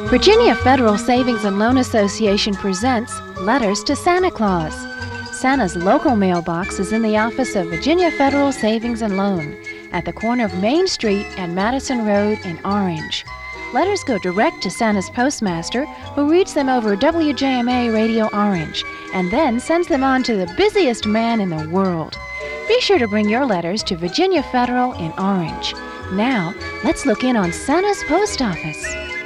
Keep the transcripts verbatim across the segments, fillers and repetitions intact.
Virginia Federal Savings and Loan Association presents Letters to Santa Claus. Santa's local mailbox is in the office of Virginia Federal Savings and Loan at the corner of Main Street and Madison Road in Orange. Letters go direct to Santa's postmaster, who reads them over W J M A Radio Orange and then sends them on to the busiest man in the world. Be sure to bring your letters to Virginia Federal in Orange. Now, let's look in on Santa's post office.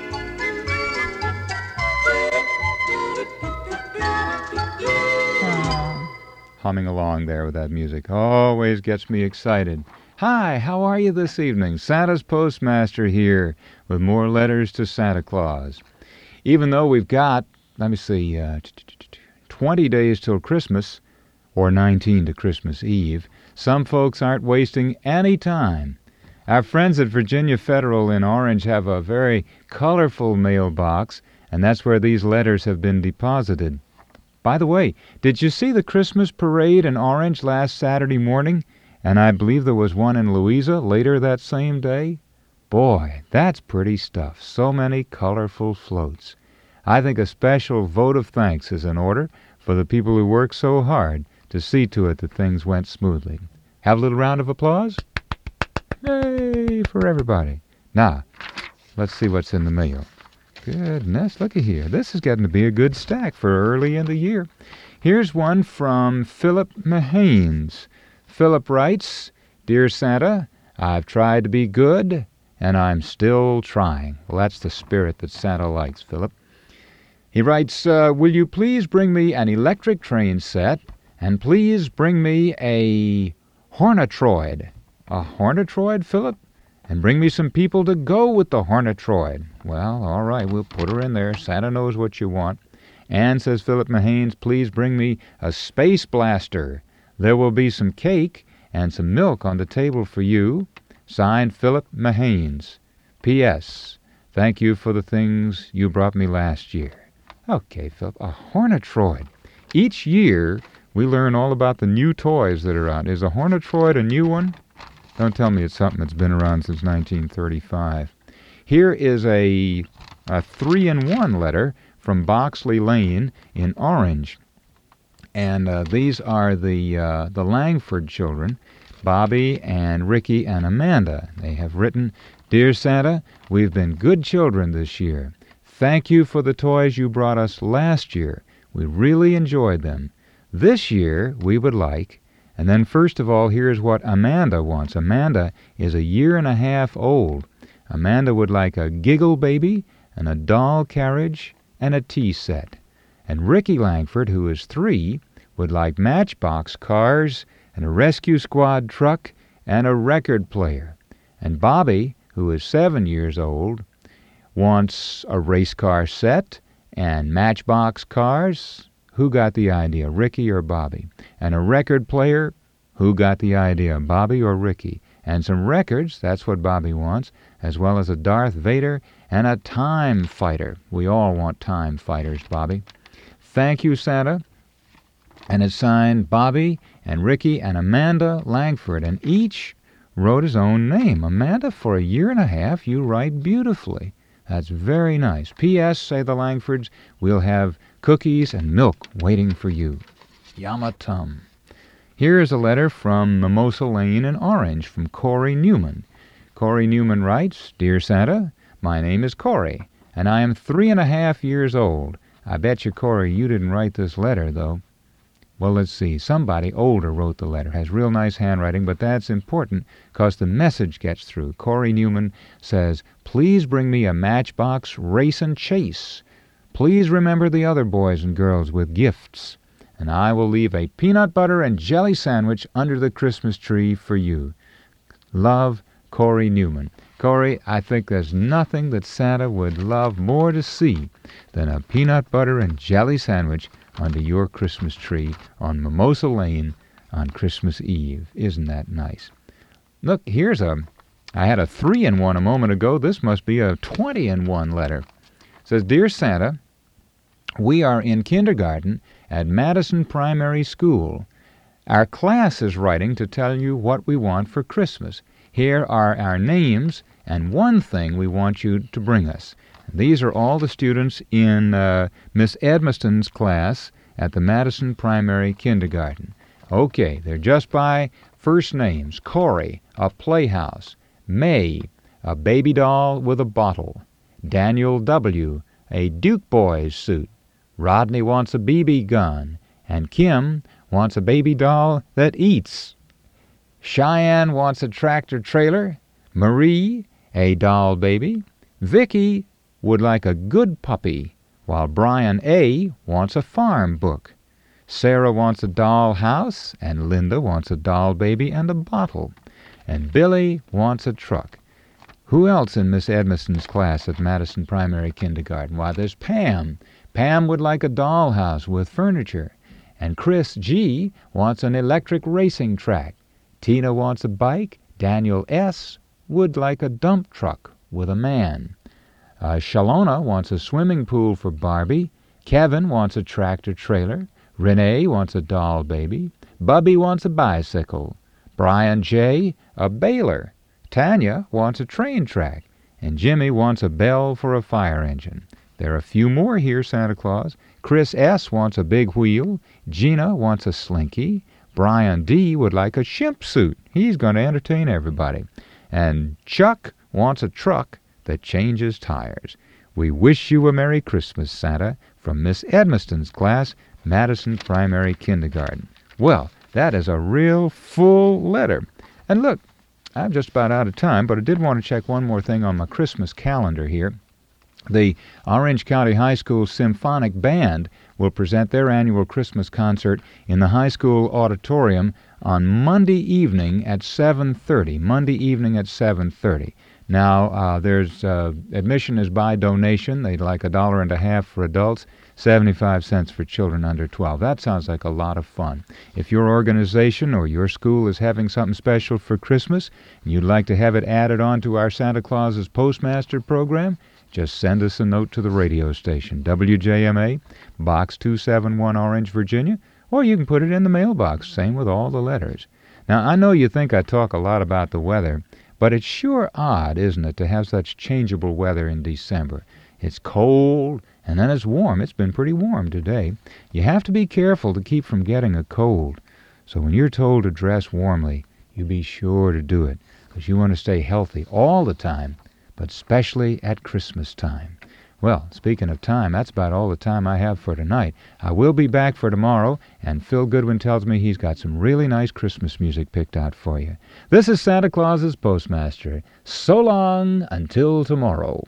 Humming along there with that music always gets me excited. Hi, how are you this evening? Santa's postmaster here with more letters to Santa Claus. Even though we've got, let me see, uh, twenty days till Christmas, or nineteen to Christmas Eve, some folks aren't wasting any time. Our friends at Virginia Federal in Orange have a very colorful mailbox, and that's where these letters have been deposited. By the way, did you see the Christmas parade in Orange last Saturday morning? And I believe there was one in Louisa later that same day? Boy, that's pretty stuff. So many colorful floats. I think a special vote of thanks is in order for the people who worked so hard to see to it that things went smoothly. Have a little round of applause? Yay for everybody. Now, let's see what's in the mail. Goodness, looky here. This is getting to be a good stack for early in the year. Here's one from Philip Mahanes. Philip writes, Dear Santa, I've tried to be good, and I'm still trying. Well, that's the spirit that Santa likes, Philip. He writes, uh, Will you please bring me an electric train set, and please bring me a Hornetroid. A Hornetroid, Philip? And bring me some people to go with the Hornetroid. Well, all right, we'll put her in there. Santa knows what you want. And, says Philip Mahanes, please bring me a space blaster. There will be some cake and some milk on the table for you. Signed, Philip Mahanes. P S. Thank you for the things you brought me last year. Okay, Philip, a Hornetroid. Each year, we learn all about the new toys that are out. Is a Hornetroid a new one? Don't tell me it's something that's been around since nineteen thirty-five. Here is a, a three-in-one letter from Boxley Lane in Orange. And uh, these are the, uh, the Langford children, Bobby and Ricky and Amanda. They have written, Dear Santa, we've been good children this year. Thank you for the toys you brought us last year. We really enjoyed them. This year, we would like... And then first of all, here's what Amanda wants. Amanda is a year and a half old. Amanda would like a giggle baby and a doll carriage and a tea set. And Ricky Langford, who is three, would like Matchbox cars and a rescue squad truck and a record player. And Bobby, who is seven years old, wants a race car set and Matchbox cars. Who got the idea, Ricky or Bobby? And a record player, who got the idea, Bobby or Ricky? And some records, that's what Bobby wants, as well as a Darth Vader and a Time Fighter. We all want Time Fighters, Bobby. Thank you, Santa. And it's signed Bobby and Ricky and Amanda Langford, and each wrote his own name. Amanda, for a year and a half, you write beautifully. That's very nice. P S, say the Langfords, we'll have cookies and milk waiting for you. Yamatum. Here is a letter from Mimosa Lane in Orange from Corey Newman. Corey Newman writes, Dear Santa, my name is Corey, and I am three and a half years old. I bet you, Corey, you didn't write this letter, though. Well, let's see. Somebody older wrote the letter. Has real nice handwriting, but that's important because the message gets through. Corey Newman says, Please bring me a Matchbox race and chase. Please remember the other boys and girls with gifts. And I will leave a peanut butter and jelly sandwich under the Christmas tree for you. Love, Corey Newman. Corey, I think there's nothing that Santa would love more to see than a peanut butter and jelly sandwich under your Christmas tree on Mimosa Lane on Christmas Eve. Isn't that nice? Look, here's a... I had a three-in-one a moment ago. This must be a twenty-in-one letter. It says, Dear Santa, we are in kindergarten at Madison Primary School. Our class is writing to tell you what we want for Christmas. Here are our names and one thing we want you to bring us. These are all the students in uh, Miss Edmiston's class at the Madison Primary Kindergarten. Okay, they're just by first names. Corey, a playhouse. May, a baby doll with a bottle. Daniel W., a Duke Boys suit. Rodney wants a B B gun. And Kim wants a baby doll that eats. Cheyenne wants a tractor trailer. Marie, a doll baby. Vicky would like a good puppy, while Brian A. wants a farm book. Sarah wants a doll house, and Linda wants a doll baby and a bottle. And Billy wants a truck. Who else in Miss Edmiston's class at Madison Primary Kindergarten? Why, there's Pam. Pam would like a dollhouse with furniture. And Chris G. wants an electric racing track. Tina wants a bike. Daniel S. would like a dump truck with a man. Uh, Shalona wants a swimming pool for Barbie. Kevin wants a tractor trailer. Renee wants a doll baby. Bubby wants a bicycle. Brian J. a baler. Tanya wants a train track. And Jimmy wants a bell for a fire engine. There are a few more here, Santa Claus. Chris S. wants a big wheel. Gina wants a slinky. Brian D. would like a chimp suit. He's going to entertain everybody. And Chuck wants a truck that changes tires. We wish you a Merry Christmas, Santa, from Miss Edmiston's class, Madison Primary Kindergarten. Well, that is a real full letter. And look, I'm just about out of time, but I did want to check one more thing on my Christmas calendar here. The Orange County High School Symphonic Band will present their annual Christmas concert in the high school auditorium on Monday evening at seven thirty. Monday evening at seven thirty. Now, uh, there's uh, admission is by donation. They'd like a dollar and a half for adults, seventy-five cents for children under twelve. That sounds like a lot of fun. If your organization or your school is having something special for Christmas and you'd like to have it added on to our Santa Claus's Postmaster program, just send us a note to the radio station, W J M A, Box two seventy-one, Orange, Virginia, or you can put it in the mailbox, same with all the letters. Now, I know you think I talk a lot about the weather, but it's sure odd, isn't it, to have such changeable weather in December. It's cold, and then it's warm. It's been pretty warm today. You have to be careful to keep from getting a cold. So when you're told to dress warmly, you be sure to do it, because you want to stay healthy all the time, but especially at Christmas time. Well, speaking of time, that's about all the time I have for tonight. I will be back for tomorrow, and Phil Goodwin tells me he's got some really nice Christmas music picked out for you. This is Santa Claus's Postmaster. So long until tomorrow.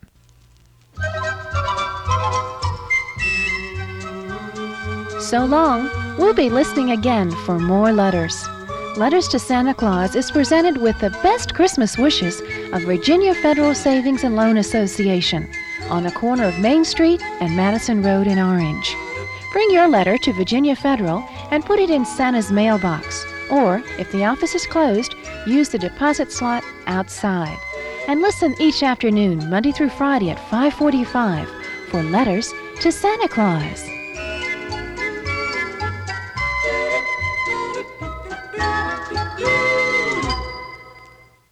So long. We'll be listening again for more letters. Letters to Santa Claus is presented with the best Christmas wishes of Virginia Federal Savings and Loan Association on the corner of Main Street and Madison Road in Orange. Bring your letter to Virginia Federal and put it in Santa's mailbox, or, if the office is closed, use the deposit slot outside. And listen each afternoon, Monday through Friday at five forty-five for Letters to Santa Claus.